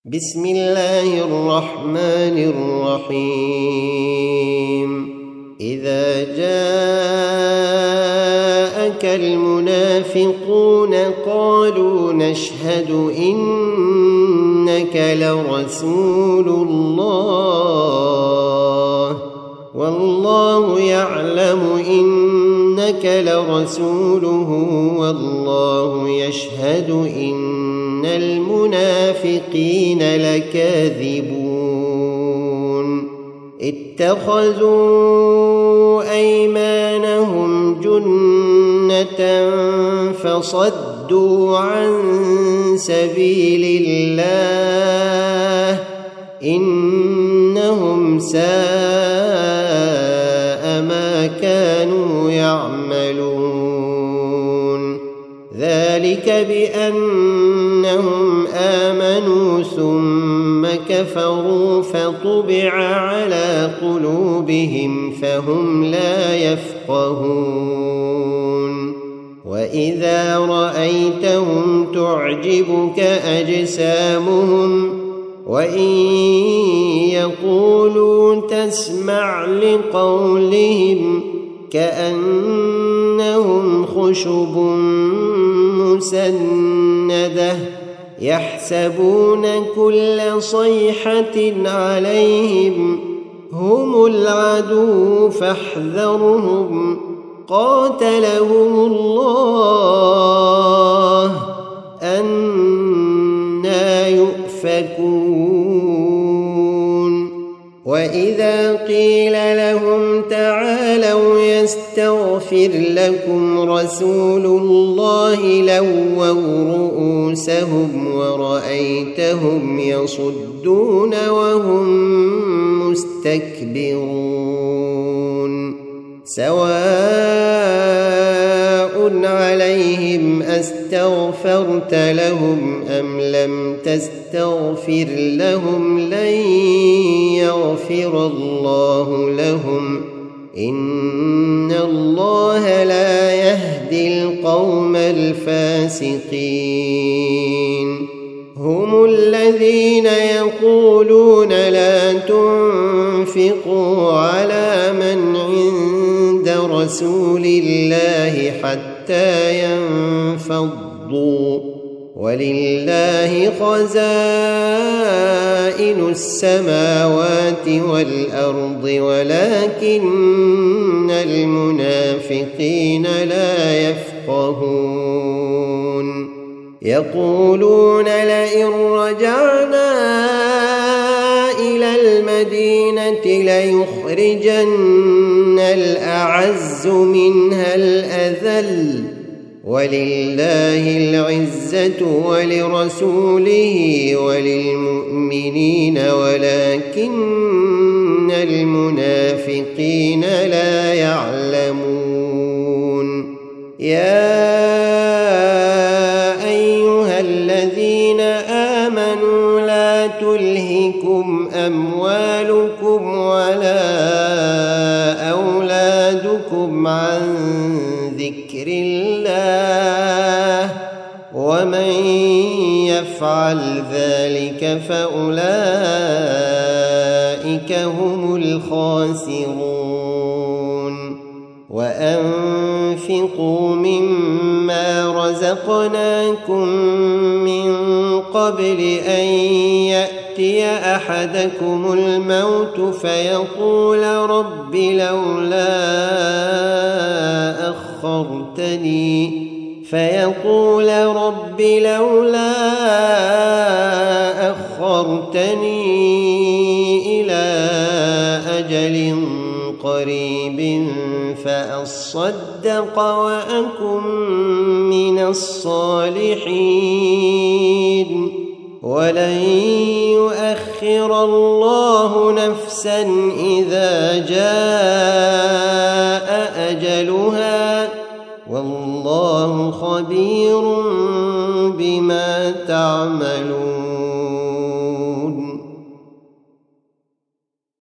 بسم الله الرحمن الرحيم إذا جاءك المنافقون قالوا نشهد إنك لرسول الله والله يعلم إنك لرسوله والله يشهد إن المنافقين لكاذبون اتخذوا أيمانهم جنة فصدوا عن سبيل الله إنهم ساء ما كانوا يعملون ذلك بأنهم آمنوا ثم كفروا فطبع على قلوبهم فهم لا يفقهون وإذا رأيتهم تعجبك أجسامهم وإن يقولوا تسمع لقولهم كأنهم خشب مسندة يحسبون كل صيحة عليهم هم العدو فاحذرهم قاتلهم الله أنى يؤفكون وإذا قيل لهم تعالوا يستغفر لكم رسول الله لووا رؤوسهم ورأيتهم يصدون وهم مستكبرون سواء عليهم أستغفرت لهم أم لم تستغفر لهم لن يغفر الله لهم إن الله لا يهدي القوم الفاسقين هم الذين يقولون لا تنفقوا على من عند رسول الله حتى ينفضوا ولله خزائن السماوات والأرض ولكن المنافقين لا يفقهون يقولون لئن رجعنا إلى المدينة ليخرجن الأعز منها الأذل ولله العزة ولرسوله وللمؤمنين ولكن المنافقين لا يعلمون يا أيها الذين آمنوا لا تلهكم أموالكم ولا أولادكم عن ذكر الله ومن يفعل ذلك فأولئك هم الخاسرون وأنفقوا مما رزقناكم من قبل أن يأتي أحدكم الموت فيقول رب لولا أخرتني إلى أجل قريب فأصدق وأكن من الصالحين ولن يؤخر الله نفسا إذا جاء أجلها والله خبير بما